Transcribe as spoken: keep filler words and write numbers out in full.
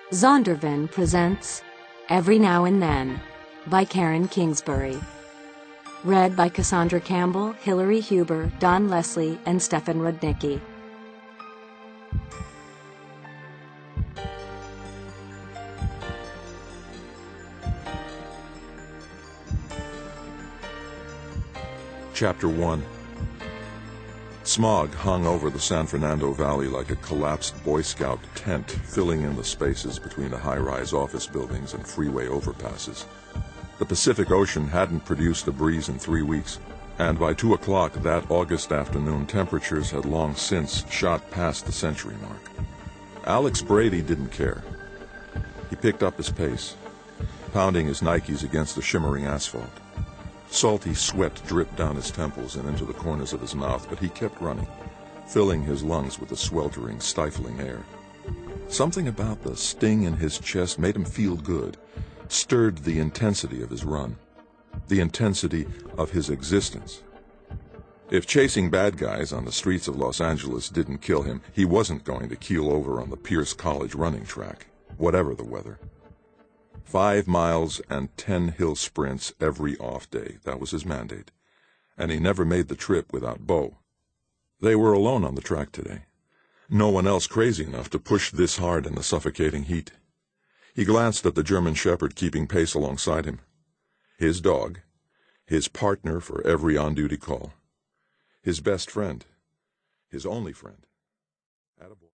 Zondervan presents Every Now and Then by Karen Kingsbury. Read by Cassandra Campbell, Hillary Huber, Don Leslie, and Stefan Rudnicki. Chapter one. Smog hung over the San Fernando Valley like a collapsed Boy Scout tent, filling in the spaces between the high-rise office buildings and freeway overpasses. The Pacific Ocean hadn't produced a breeze in three weeks, and by two o'clock that August afternoon, temperatures had long since shot past the century mark. Alex Brady didn't care. He picked up his pace, pounding his Nikes against the shimmering asphalt. Salty sweat dripped down his temples and into the corners of his mouth, but he kept running, filling his lungs with the sweltering, stifling air. Something about the sting in his chest made him feel good, stirred the intensity of his run, the intensity of his existence. If chasing bad guys on the streets of Los Angeles didn't kill him, he wasn't going to keel over on the Pierce College running track, whatever the weather. Five miles and ten hill sprints every off day. That was his mandate. And he never made the trip without Bo. They were alone on the track today. No one else crazy enough to push this hard in the suffocating heat. He glanced at the German shepherd keeping pace alongside him. His dog. His partner for every on-duty call. His best friend. His only friend. Attaboy.